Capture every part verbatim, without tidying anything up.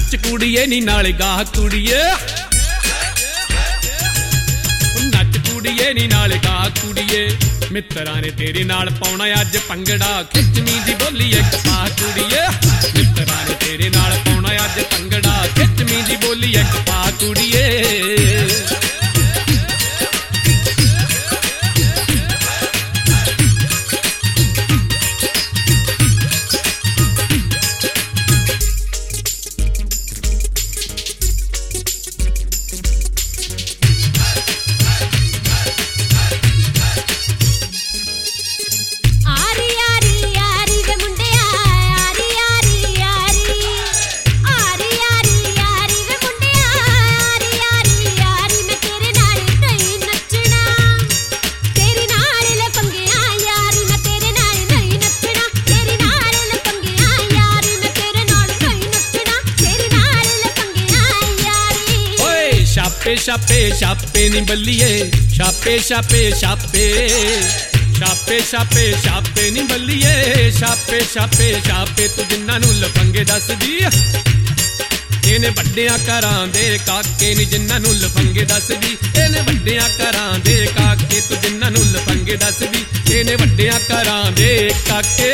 नच कुड़िए नी नाले गा कुड़िए नच कुड़िए नी नाले गा कुड़िए मित्तरां ने तेरे नाल पाउणा अज भंगड़ा खिचमी दी बोली एक पा कुड़िए मित्तरां ने तेरे नाल पाउणा अज भंगड़ा खिचमी दी बोली एक पा कुड़िए छापे छापे नी बल्लिए छापे छापे छापे छापे छापे छापे नी बल्लिए छापे छापे छापे तू जिन्ना नू लफंगे दस दी इन्हें वड्डियां घरां दे काके नी जिन्ना नू लफंगे दस दी इन्हें वड्डियां घरां दे काके तू जिन्ना नू लफंगे दस दी इन्हें वड्डियां घरां दे काके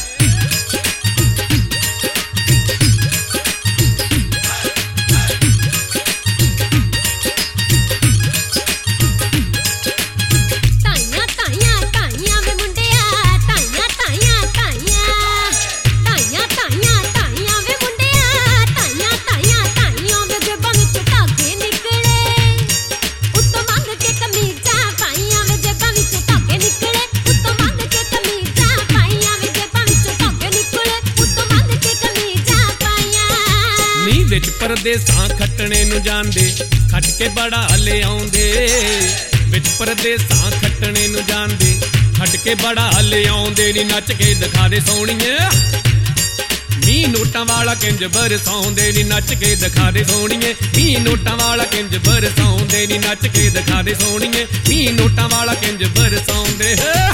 परदेसां खटने नू जांदे खट के बड़ा ले आउंदे विच परदेसां खटने नू जांदे खट के बड़ा ले आउंदे नी नच के दिखा दे सोहणीए नी नोटां वाला किंज बरसाउंदे नी नच के दिखा दे सोहणीए नी नोटां वाला किंज बरसाउंदे नी नच के दिखा दे सोहणीए नी नोटां वाला किंज बरसाउंदे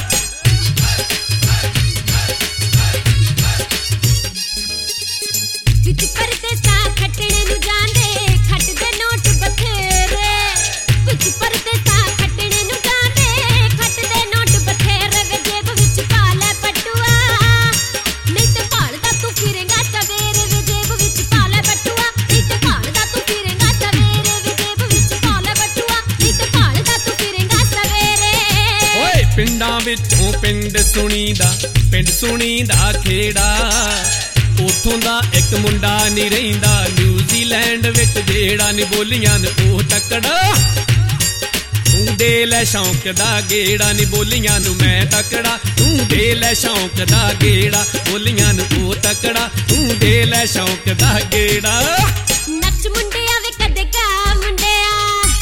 विच परदेसां खटने नू जांदे खट दे नोट बथेरे विच परदेसां खटने नू जांदे खट दे नोट बथेरे वे जेब विच पा ले बटुआ नहीं ते भालदा तू फिरेगा सवेरे वे जेब विच पा ले बटुआ नहीं ते भालदा तू फिरेगा सवेरे वे जेब विच पा ले बटुआ नहीं ते भालदा तू फिरेगा सवेरे ओए पिंडां विचों पिंड सुणीदा पिंड सुणीदा खेड़ा उथों दा एक मुंडा नी रहिंदा न्यूजीलैंड विच जेड़ा नी बोलियां ने ओह तकड़ा तू दे लै शौक दा गेड़ा नी बोलियां नू मैं तकड़ा तू दे लै शौक दा गेड़ा बोलियां नू ओह तकड़ा तू दे लै शौक दा गेड़ा नच मुंडिया वे कदे गा मुंडिया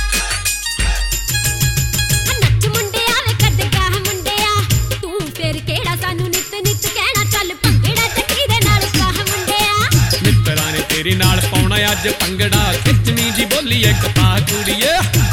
नच मुंडिया वे कदे गा मुंडिया तू फिर केड़ा सानू नित नित कहना चल भंगड़ा जकी दे नाल तेरे नाल पाउणा अज भंगड़ा खिचमी जी बोली एक पा कुड़िए